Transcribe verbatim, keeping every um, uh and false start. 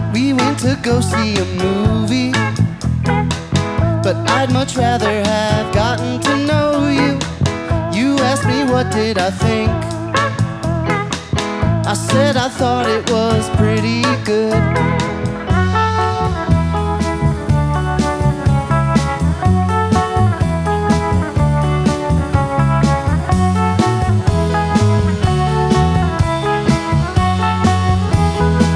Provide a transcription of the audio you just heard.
We went to go see a movie, but I'd much rather have gotten to know you. You asked me what did I think. I said I thought it was pretty good.